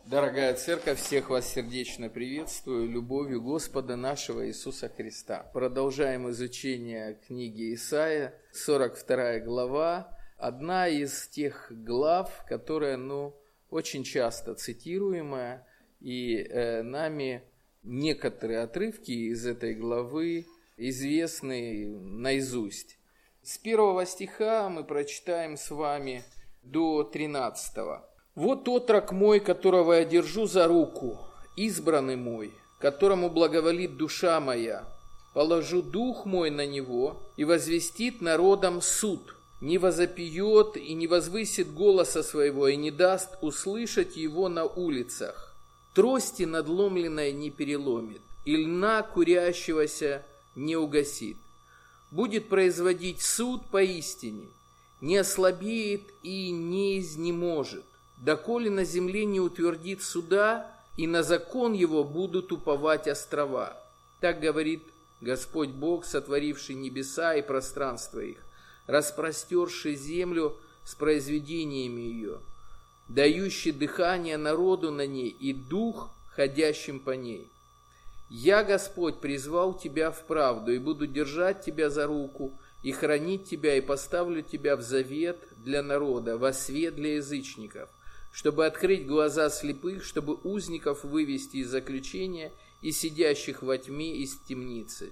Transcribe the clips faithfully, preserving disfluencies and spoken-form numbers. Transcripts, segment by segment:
Дорогая Церковь, всех вас сердечно приветствую любовью Господа нашего Иисуса Христа. Продолжаем изучение книги Исаия, сорок вторая глава. Одна из тех глав, которая, ну, очень часто цитируемая, и э, нами некоторые отрывки из этой главы известны наизусть. С первого стиха мы прочитаем с вами до тринадцатого. «Вот отрок мой, которого я держу за руку, избранный мой, которому благоволит душа моя. Положу дух мой на него и возвестит народам суд. Не возопьет и не возвысит голоса своего, и не даст услышать его на улицах. Трости надломленной не переломит, и льна курящегося не угасит. Будет производить суд поистине, не ослабеет и не изнеможет. Доколе на земле не утвердит суда, и на закон его будут уповать острова. Так говорит Господь Бог, сотворивший небеса и пространство их, распростерший землю с произведениями ее, дающий дыхание народу на ней и дух, ходящим по ней. Я, Господь, призвал тебя в правду, и буду держать тебя за руку, и хранить тебя, и поставлю тебя в завет для народа, во свет для язычников, чтобы открыть глаза слепых, чтобы узников вывести из заключения и сидящих во тьме из темницы.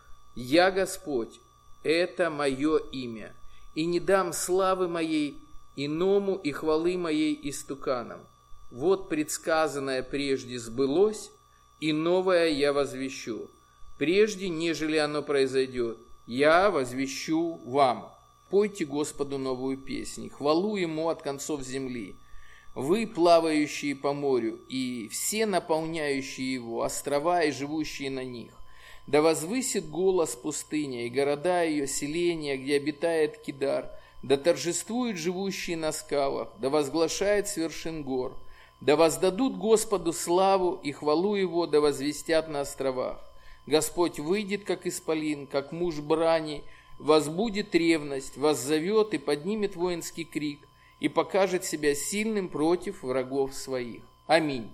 Я, Господь, это мое имя, и не дам славы моей иному и хвалы моей истуканам. Вот предсказанное прежде сбылось, и новое я возвещу. Прежде, нежели оно произойдет, я возвещу вам. Пойте Господу новую песнь, хвалу Ему от концов земли. Вы, плавающие по морю, и все наполняющие его, острова и живущие на них. Да возвысит голос пустыня, и города ее, селения, где обитает Кидар. Да торжествуют живущие на скалах, да возглашает с вершин гор. Да воздадут Господу славу и хвалу его, да возвестят на островах. Господь выйдет, как исполин, как муж брани, возбудит ревность, воззовет и поднимет воинский крик, и покажет себя сильным против врагов своих. Аминь.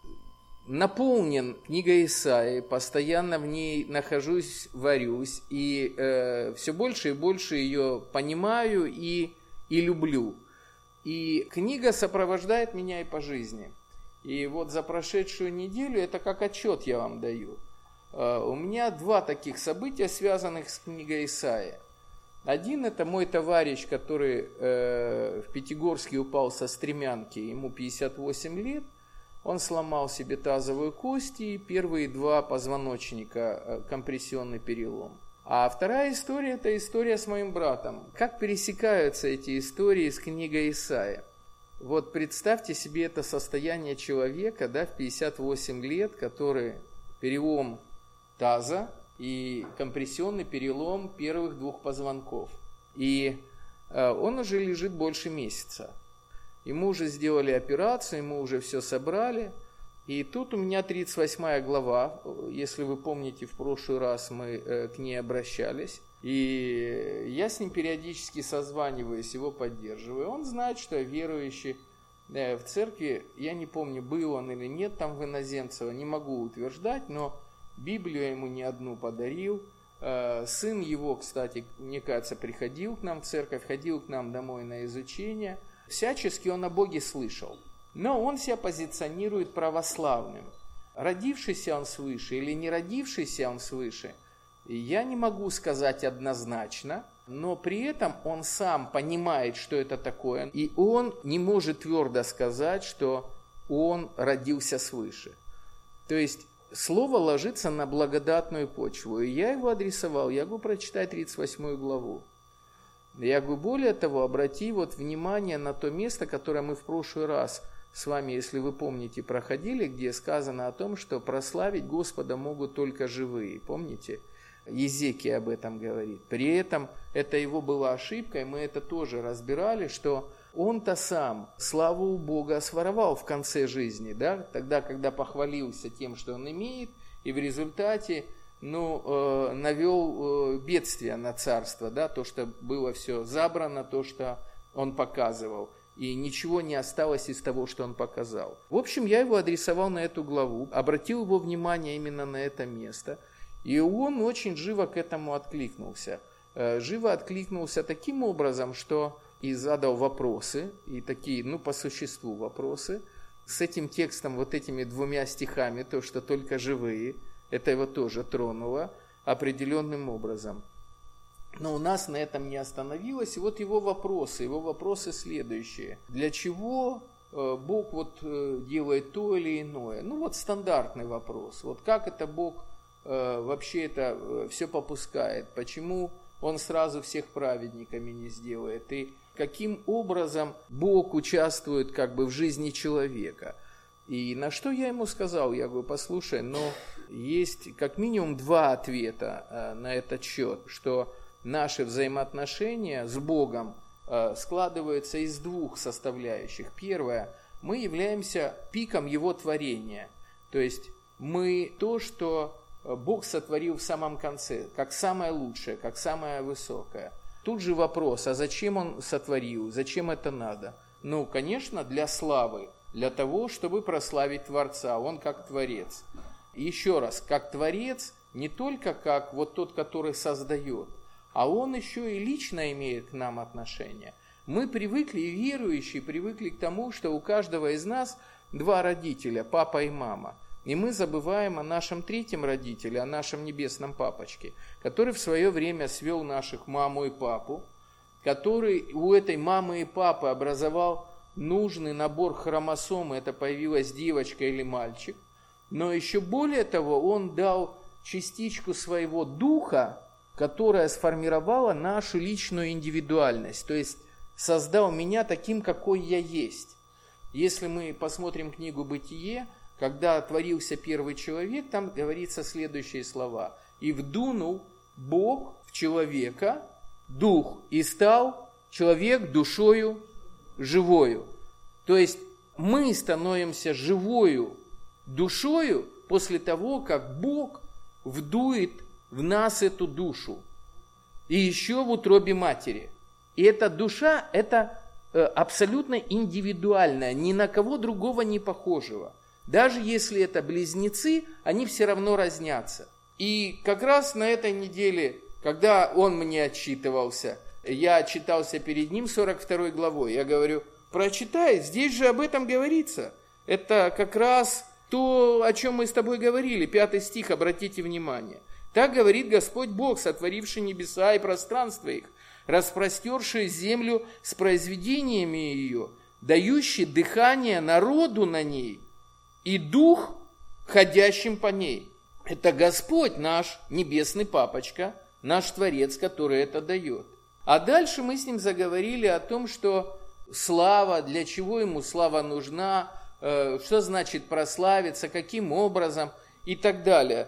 Наполнен книга Исаии, постоянно в ней нахожусь, варюсь, и э, все больше и больше ее понимаю и, и люблю. И книга сопровождает меня и по жизни. И вот за прошедшую неделю, это как отчет я вам даю, э, у меня два таких события, связанных с книгой Исаии. Один — это мой товарищ, который э, в Пятигорске упал со стремянки, ему пятьдесят восемь лет, он сломал себе тазовую кость и первые два позвоночника, э, компрессионный перелом. А вторая история — это история с моим братом. Как пересекаются эти истории с книгой Исаия? Вот представьте себе это состояние человека, да, в пятьдесят восемь лет, который перелом таза, и компрессионный перелом первых двух позвонков. И э, он уже лежит больше месяца. Ему уже сделали операцию, ему уже все собрали. И тут у меня тридцать восьмая глава, если вы помните, в прошлый раз мы э, к ней обращались. И я с ним периодически созваниваюсь, его поддерживаю. Он знает, что я верующий э, в церкви. Я не помню, был он или нет там в Иноземцево, не могу утверждать, но Библию я ему не одну подарил. Сын его, кстати, мне кажется, приходил к нам в церковь, ходил к нам домой на изучение. Всячески он о Боге слышал. Но он себя позиционирует православным. Родившийся он свыше или не родившийся он свыше, я не могу сказать однозначно, но при этом он сам понимает, что это такое. И он не может твердо сказать, что он родился свыше. То есть слово ложится на благодатную почву. И я его адресовал. Я говорю, прочитай тридцать восьмую главу. Я говорю, более того, обрати вот внимание на то место, которое мы в прошлый раз с вами, если вы помните, проходили, где сказано о том, что прославить Господа могут только живые. Помните? Езекия об этом говорит. При этом это его была ошибкой, мы это тоже разбирали, что он-то сам славу Бога своровал в конце жизни, да? Тогда, когда похвалился тем, что он имеет, и в результате ну, э, навел э, бедствие на царство, да? То, что было все забрано, то, что он показывал. и ничего не осталось из того, что он показал. В общем, я его адресовал на эту главу, обратил его внимание именно на это место, и он очень живо к этому откликнулся. Живо откликнулся таким образом, что и задал вопросы, и такие, ну, по существу вопросы, с этим текстом, вот этими двумя стихами, то, что только живые, это его тоже тронуло определенным образом. Но у нас на этом не остановилось, и вот его вопросы, его вопросы следующие. Для чего Бог вот делает то или иное? Ну, вот стандартный вопрос. Вот как это Бог вообще это все попускает? Почему Он сразу всех праведниками не сделает? И каким образом Бог участвует как бы в жизни человека? И на что я ему сказал? Я говорю, послушай, но есть как минимум два ответа на этот счет, что наши взаимоотношения с Богом складываются из двух составляющих. Первое, мы являемся пиком Его творения, то есть мы то, что Бог сотворил в самом конце, как самое лучшее, как самое высокое. Тут же вопрос, а зачем Он сотворил, зачем это надо? Ну, конечно, для славы, для того, чтобы прославить Творца, Он как Творец. И еще раз, как Творец, не только как вот тот, который создает, а Он еще и лично имеет к нам отношение. Мы привыкли, и верующие привыкли к тому, что у каждого из нас два родителя, папа и мама. И мы забываем о нашем третьем родителе, о нашем небесном папочке, который в свое время свел наших маму и папу, который у этой мамы и папы образовал нужный набор хромосом, это появилась девочка или мальчик. Но еще более того, он дал частичку своего духа, которая сформировала нашу личную индивидуальность, то есть создал меня таким, какой я есть. Если мы посмотрим книгу «Бытие», когда творился первый человек, там говорится следующие слова. «И вдунул Бог в человека дух, и стал человек душою живою». То есть мы становимся живою душою после того, как Бог вдует в нас эту душу. И еще в утробе матери. И эта душа, это абсолютно индивидуальная, ни на кого другого не похожего. Даже если это близнецы, они все равно разнятся. И как раз на этой неделе, когда он мне отчитывался, я отчитался перед ним сорок второй главой. Я говорю, прочитай, здесь же об этом говорится. Это как раз то, о чем мы с тобой говорили. Пятый стих, обратите внимание. Так говорит Господь Бог, сотворивший небеса и пространство их, распростерший землю с произведениями ее, дающий дыхание народу на ней и дух, ходящим по ней. Это Господь наш, небесный папочка, наш Творец, который это дает. А дальше мы с ним заговорили о том, что слава, для чего ему слава нужна, что значит прославиться, каким образом и так далее.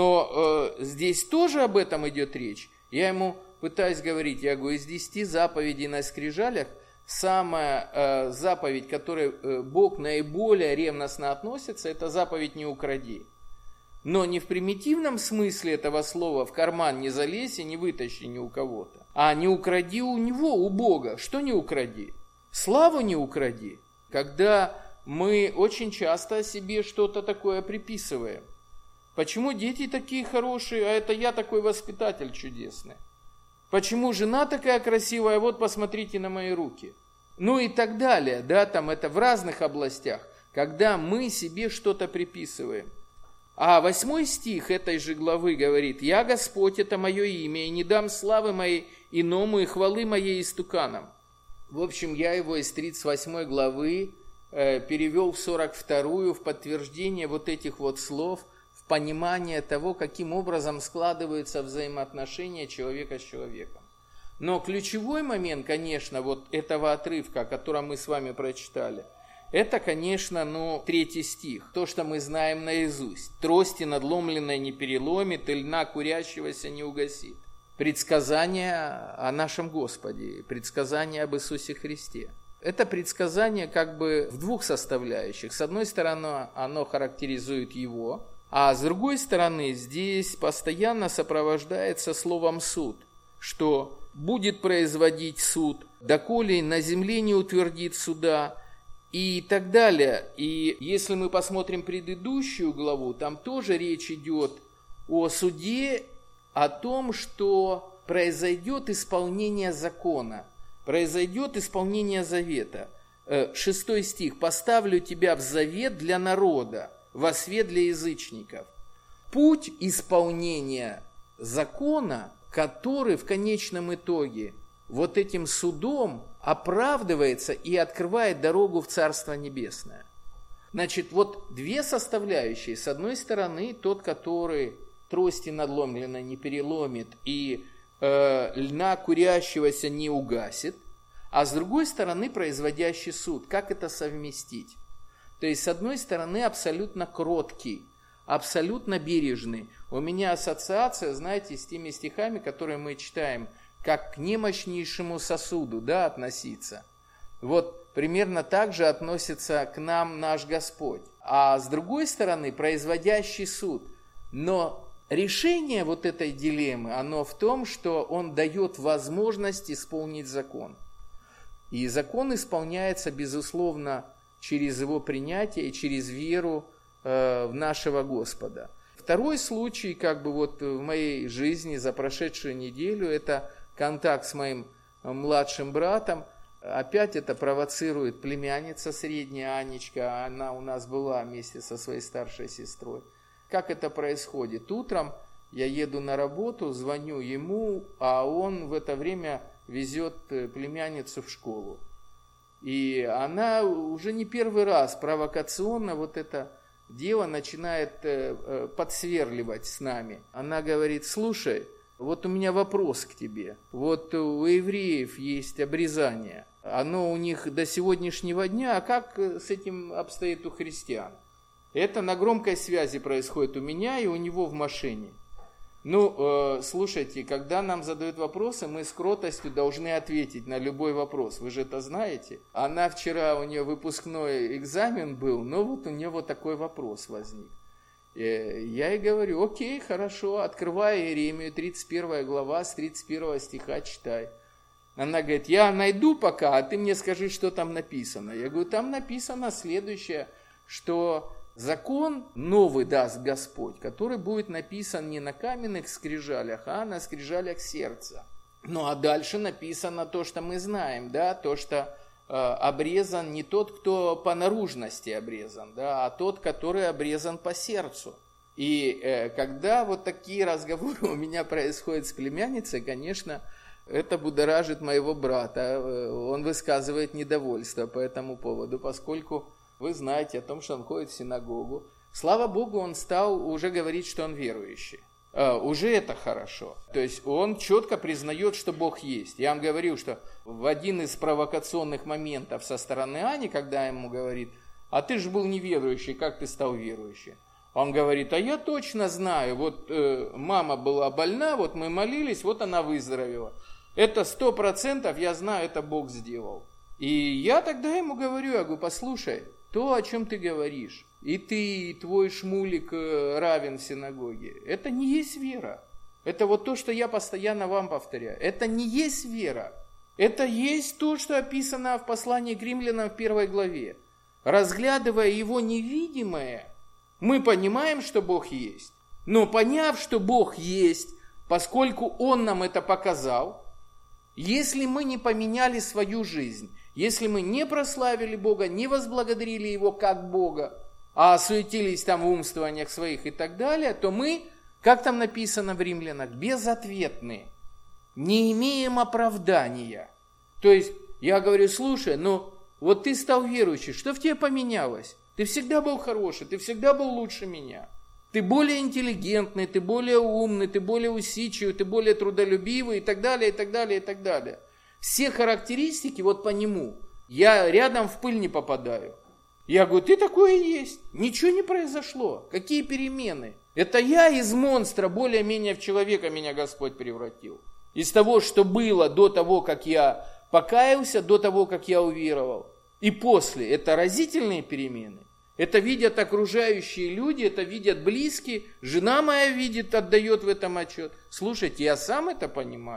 Но э, здесь тоже об этом идет речь. Я ему пытаюсь говорить, я говорю, из десяти заповедей на скрижалях, самая э, заповедь, к которой э, Бог наиболее ревностно относится, это заповедь «не укради». Но не в примитивном смысле этого слова «в карман не залезь и не вытащи ни у кого-то», а «не укради у него, у Бога». Что не укради? Славу не укради. Когда мы очень часто о себе что-то такое приписываем. Почему дети такие хорошие, а это я такой воспитатель чудесный? Почему жена такая красивая, вот посмотрите на мои руки. Ну и так далее, да, там это в разных областях, когда мы себе что-то приписываем. А восьмой стих этой же главы говорит, «Я Господь, это мое имя, и не дам славы моей иному и хвалы моей истуканам». В общем, я его из тридцать восьмой главы э, перевел в сорок вторую в подтверждение вот этих вот слов, в понимание того, каким образом складываются взаимоотношения человека с человеком. Но ключевой момент, конечно, вот этого отрывка, о котором мы с вами прочитали, это, конечно, ну, третий стих, то, что мы знаем наизусть. «Трости надломленной не переломит, и льна курящегося не угасит». Предсказание о нашем Господе, предсказание об Иисусе Христе. Это предсказание как бы в двух составляющих. С одной стороны, оно характеризует Его, а с другой стороны, здесь постоянно сопровождается словом «суд», что будет производить суд, доколе на земле не утвердит суда, и так далее. И если мы посмотрим предыдущую главу, там тоже речь идет о суде, о том, что произойдет исполнение закона, произойдет исполнение завета. Шестой стих. «Поставлю тебя в завет для народа, во свет для язычников». Путь исполнения закона, который в конечном итоге вот этим судом оправдывается и открывает дорогу в Царство Небесное. Значит, вот две составляющие. С одной стороны, тот, который трости надломленной не переломит и э, льна курящегося не угасит, а с другой стороны, производящий суд. Как это совместить? То есть, с одной стороны, абсолютно кроткий, абсолютно бережный. У меня ассоциация, знаете, с теми стихами, которые мы читаем, как к немощнейшему сосуду, да, относиться. Вот примерно так же относится к нам наш Господь. А с другой стороны, производящий суд. Но решение вот этой дилеммы, оно в том, что он дает возможность исполнить закон. И закон исполняется, безусловно, через его принятие и через веру э, в нашего Господа. Второй случай, как бы вот в моей жизни за прошедшую неделю, это контакт с моим младшим братом. Опять это провоцирует племянница средняя, Анечка, она у нас была вместе со своей старшей сестрой. Как это происходит? Утром я еду на работу, звоню ему, а он в это время везет племянницу в школу. И она уже не первый раз провокационно вот это дело начинает подсверливать с нами. Она говорит: слушай, вот у меня вопрос к тебе. Вот у евреев есть обрезание. Оно у них до сегодняшнего дня, а как с этим обстоит у христиан? Это на громкой связи происходит у меня и у него в машине. Ну, э, слушайте, когда нам задают вопросы, мы с кротостью должны ответить на любой вопрос. Вы же это знаете. Она вчера, у нее выпускной экзамен был, но вот у нее вот такой вопрос возник. Э, я ей говорю: окей, хорошо, открывай Иеремию, тридцать первая глава, с тридцать первого стиха читай. Она говорит: я найду пока, а ты мне скажи, что там написано. Я говорю: там написано следующее, что... закон новый даст Господь, который будет написан не на каменных скрижалях, а на скрижалях сердца. Ну а дальше написано то, что мы знаем, да, то, что э, обрезан не тот, кто по наружности обрезан, да, а тот, который обрезан по сердцу. И э, когда вот такие разговоры у меня происходят с племянницей, конечно, это будоражит моего брата. Он высказывает недовольство по этому поводу, поскольку вы знаете о том, что он ходит в синагогу. Слава Богу, он стал уже говорить, что он верующий. А, уже это хорошо. То есть он четко признает, что Бог есть. Я вам говорил, что в один из провокационных моментов со стороны Ани, когда ему говорит: а ты же был неверующий, как ты стал верующим? Он говорит: а я точно знаю, вот э, мама была больна, вот мы молились, вот она выздоровела. Это сто процентов я знаю, это Бог сделал. И я тогда ему говорю, я говорю: послушай, то, о чем ты говоришь, и ты, и твой шмулик равен в синагоге, это не есть вера. Это вот то, что я постоянно вам повторяю. Это не есть вера. Это есть то, что описано в послании к римлянам в первой главе. Разглядывая его невидимое, мы понимаем, что Бог есть. Но поняв, что Бог есть, поскольку Он нам это показал, если мы не поменяли свою жизнь, если мы не прославили Бога, не возблагодарили Его как Бога, а осуетились там в умствованиях своих и так далее, то мы, как там написано в Римлянах, безответны, не имеем оправдания. То есть я говорю: слушай, ну вот ты стал верующим, что в тебе поменялось? Ты всегда был хороший, ты всегда был лучше меня. Ты более интеллигентный, ты более умный, ты более усидчивый, ты более трудолюбивый и так далее, и так далее, и так далее. Все характеристики вот по нему. Я рядом в пыль не попадаю. Я говорю: ты такое и есть. Ничего не произошло. Какие перемены? Это я из монстра более-менее в человека меня Господь превратил. Из того, что было до того, как я покаялся, до того, как я уверовал. И после. Это разительные перемены. Это видят окружающие люди, это видят близкие. Жена моя видит, отдает в этом отчет. Слушайте, я сам это понимаю.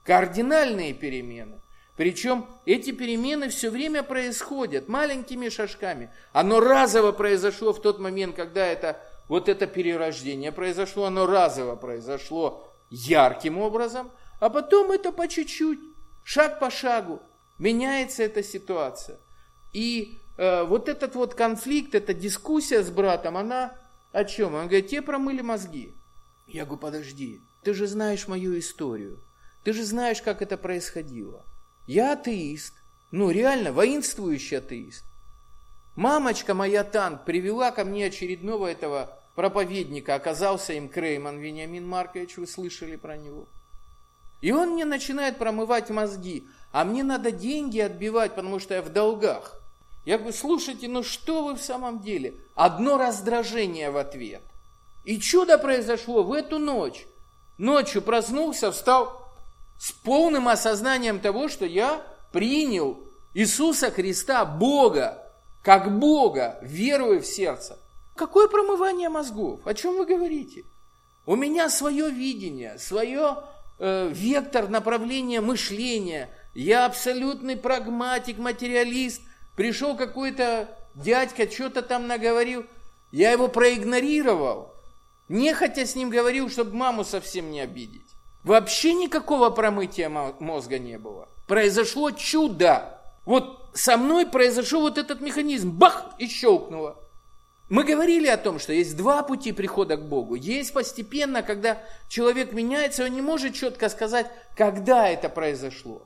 Кардинальные перемены. Причем эти перемены все время происходят маленькими шажками. Оно разово произошло в тот момент, когда это, вот это перерождение произошло, оно разово произошло ярким образом, а потом это по чуть-чуть, шаг по шагу, меняется эта ситуация. И э, вот этот вот конфликт, эта дискуссия с братом, она о чем? Он говорит, тебе промыли мозги. Я говорю, подожди, ты же знаешь мою историю, ты же знаешь, как это происходило. Я атеист, ну реально воинствующий атеист. Мамочка моя танк привела ко мне очередного этого проповедника, оказался им Крейман Вениамин Маркович, вы слышали про него. И он мне начинает промывать мозги, а мне надо деньги отбивать, потому что я в долгах. Я говорю, слушайте, ну что вы в самом деле? Одно раздражение в ответ. И чудо произошло в эту ночь. Ночью проснулся, встал с полным осознанием того, что я принял Иисуса Христа, Бога, как Бога, веруя в сердце. Какое промывание мозгов? О чем вы говорите? У меня свое видение, свое э, вектор направления мышления. Я абсолютный прагматик, материалист. Пришел какой-то дядька, что-то там наговорил. Я его проигнорировал. Нехотя с ним говорил, чтобы маму совсем не обидеть. Вообще никакого промытия мозга не было. Произошло чудо. Вот со мной произошел вот этот механизм. Бах! И щелкнуло. Мы говорили о том, что есть два пути прихода к Богу. Есть постепенно, когда человек меняется, он не может четко сказать, когда это произошло.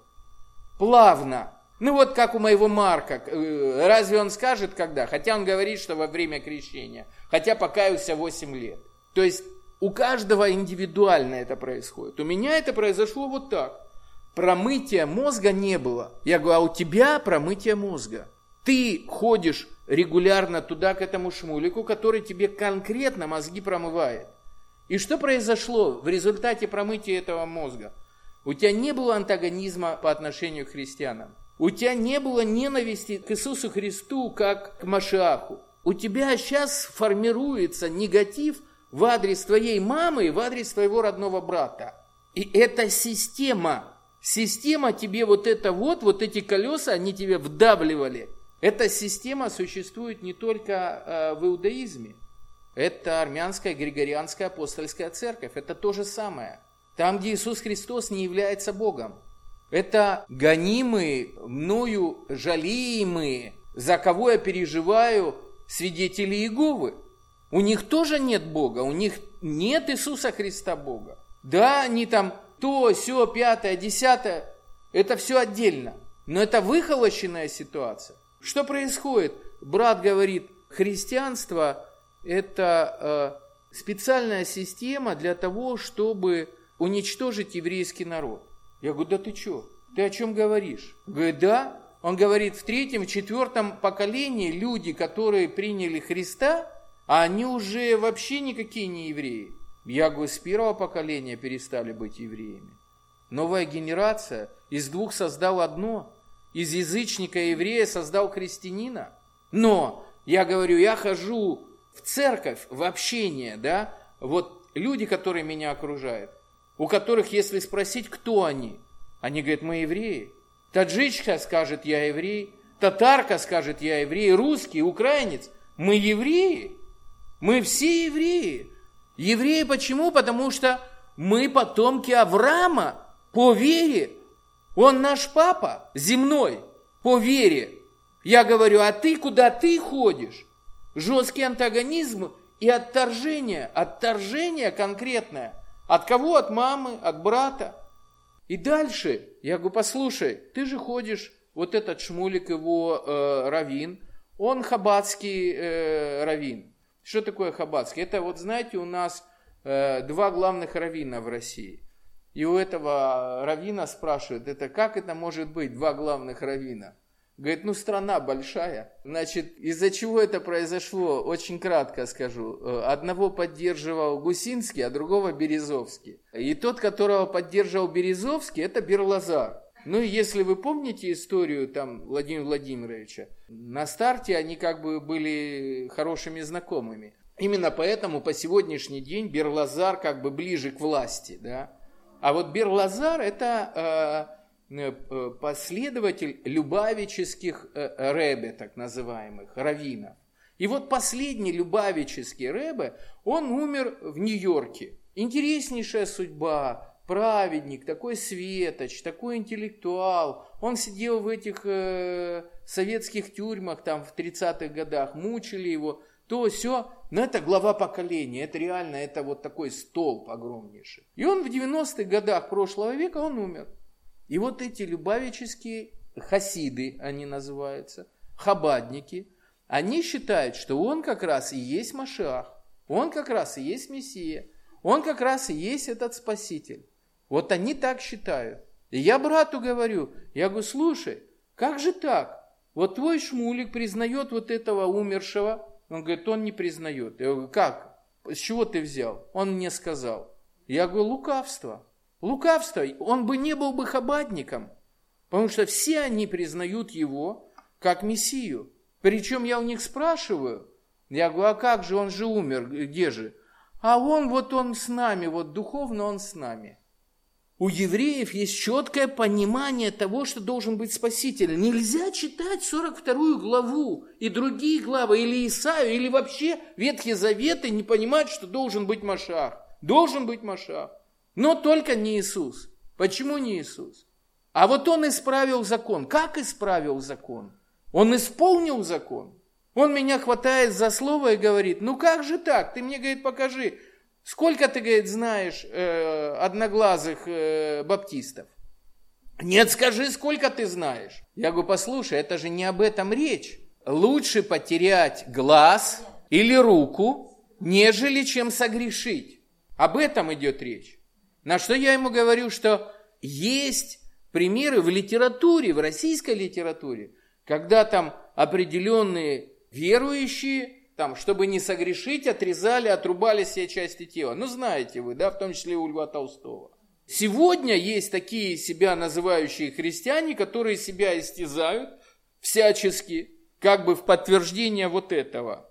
Плавно. Ну вот как у моего Марка. Разве он скажет, когда? Хотя он говорит, что во время крещения. Хотя покаялся восемь лет. То есть у каждого индивидуально это происходит. У меня это произошло вот так. Промытия мозга не было. Я говорю, а у тебя промытие мозга. Ты ходишь регулярно туда, к этому шмулику, который тебе конкретно мозги промывает. И что произошло в результате промытия этого мозга? У тебя не было антагонизма по отношению к христианам. У тебя не было ненависти к Иисусу Христу, как к Машиаху. У тебя сейчас формируется негатив в адрес твоей мамы и в адрес твоего родного брата. И это система. Система тебе вот это вот, вот эти колеса, они тебе вдавливали. Эта система существует не только э, в иудаизме. Это армянская григорианская апостольская церковь. Это то же самое. Там, где Иисус Христос не является Богом. Это гонимые, мною жалеемые, за кого я переживаю, свидетели Иеговы. У них тоже нет Бога, у них нет Иисуса Христа Бога. Да, они там то, сё, пятое, десятое, это все отдельно. Но это выхолощенная ситуация. Что происходит? Брат говорит, христианство это э, специальная система для того, чтобы уничтожить еврейский народ. Я говорю, да ты что? Ты о чем говоришь? Говорит, да. Он говорит, в третьем, в четвертом поколении люди, которые приняли Христа, а они уже вообще никакие не евреи. Я говорю, с первого поколения перестали быть евреями. Новая генерация из двух создал одно. Из язычника и еврея создал христианина. Но, я говорю, я хожу в церковь, в общение, да, вот люди, которые меня окружают, у которых, если спросить, кто они, они говорят, мы евреи. Таджичка скажет, я еврей. Татарка скажет, я еврей. Русский, украинец, мы евреи. Мы все евреи. Евреи почему? Потому что мы потомки Авраама по вере. Он наш папа земной по вере. Я говорю, а ты куда ты ходишь? Жесткий антагонизм и отторжение. Отторжение конкретное. От кого? От мамы, от брата. И дальше, я говорю, послушай, ты же ходишь, вот этот шмулик, его э, раввин, он хаббатский э, раввин. Что такое хаббатский? Это вот, знаете, у нас э, два главных раввина в России. И у этого раввина спрашивают, это как это может быть, два главных раввина? Говорит, ну страна большая. Значит, из-за чего это произошло, очень кратко скажу. Одного поддерживал Гусинский, а другого Березовский. И тот, которого поддерживал Березовский, это Берлазар. Ну и если вы помните историю там Владимира Владимировича, на старте они как бы были хорошими знакомыми. Именно поэтому по сегодняшний день Берлазар как бы ближе к власти, да. А вот Бер-Лазар – это э, последователь любавических э, ребе, так называемых, раввинов. И вот последний любавический ребе, он умер в Нью-Йорке. Интереснейшая судьба, праведник, такой светоч, такой интеллектуал. Он сидел в этих э, советских тюрьмах там в тридцатых годах, мучили его, то все. Но это глава поколения, это реально, это вот такой столб огромнейший. И он в девяностых годах прошлого века, он умер. И вот эти любавические хасиды, они называются, хабадники, они считают, что он как раз и есть Машиах, он как раз и есть Мессия, он как раз и есть этот Спаситель. Вот они так считают. И я брату говорю, я говорю, слушай, как же так? Вот твой Шмулик признает вот этого умершего. Он говорит, он не признает. Я говорю, как? С чего ты взял? Он мне сказал. Я говорю, лукавство. Лукавство. Он бы не был бы хабадником. Потому что все они признают его как Мессию. Причем я у них спрашиваю. Я говорю, а как же, он же умер, где же? А он, вот он с нами, вот духовно он с нами. У евреев есть четкое понимание того, что должен быть Спаситель. Нельзя читать сорок вторую главу и другие главы, или Исаию, или вообще Ветхий Завет и не понимать, что должен быть Машиах. Должен быть Машиах. Но только не Иисус. Почему не Иисус? А вот он исправил закон. Как исправил закон? Он исполнил закон. Он меня хватает за слово и говорит, ну как же так? Ты мне, говорит, покажи. Сколько ты, говорит, знаешь э, одноглазых э, баптистов? Нет, скажи, сколько ты знаешь. Я говорю, послушай, это же не об этом речь. Лучше потерять глаз или руку, нежели чем согрешить. Об этом идет речь. На что я ему говорю, что есть примеры в литературе, в российской литературе, когда там определенные верующие, там, чтобы не согрешить, отрезали, отрубали все части тела. Ну, знаете вы, да, в том числе у Льва Толстого. Сегодня есть такие себя называющие христиане, которые себя истязают всячески, как бы в подтверждение вот этого.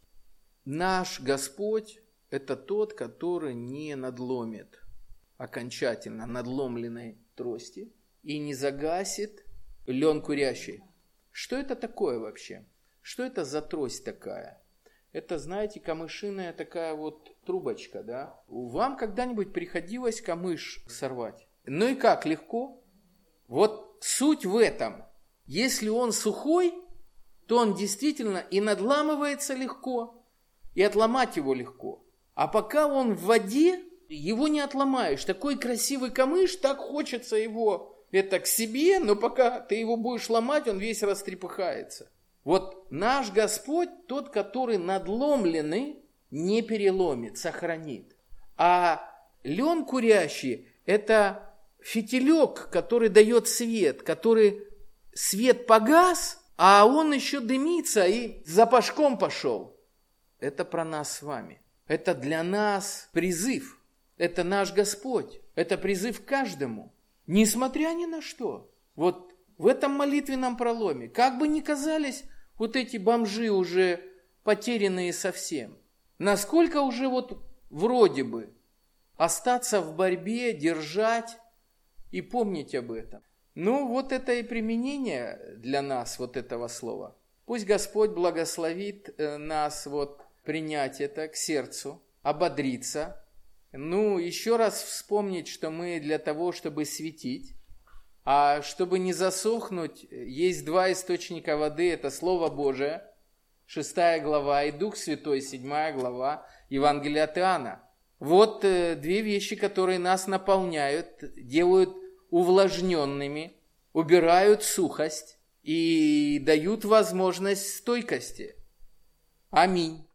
Наш Господь – это тот, который не надломит окончательно надломленной трости и не загасит лен курящий. Что это такое вообще? Что это за трость такая? Это, знаете, камышиная такая вот трубочка, да? Вам когда-нибудь приходилось камыш сорвать? Ну и как, легко? Вот суть в этом. Если он сухой, то он действительно и надламывается легко, и отломать его легко. А пока он в воде, его не отломаешь. Такой красивый камыш, так хочется его это к себе, но пока ты его будешь ломать, он весь растрепыхается. Вот наш Господь, тот, который надломленный, не переломит, сохранит. А лен курящий – это фитилек, который дает свет, который свет погас, а он еще дымится и запашком пошел. Это про нас с вами. Это для нас призыв. Это наш Господь. Это призыв каждому. Несмотря ни на что. Вот в этом молитвенном проломе, как бы ни казались вот эти бомжи уже потерянные совсем, насколько уже вот вроде бы остаться в борьбе, держать и помнить об этом. Ну вот это и применение для нас вот этого слова. Пусть Господь благословит нас вот принять это к сердцу, ободриться. Ну еще раз вспомнить, что мы для того, чтобы светить. А чтобы не засохнуть, есть два источника воды, это Слово Божие, шестая глава, и Дух Святой, седьмая глава, Евангелия от Иоанна. Вот две вещи, которые нас наполняют, делают увлажненными, убирают сухость и дают возможность стойкости. Аминь.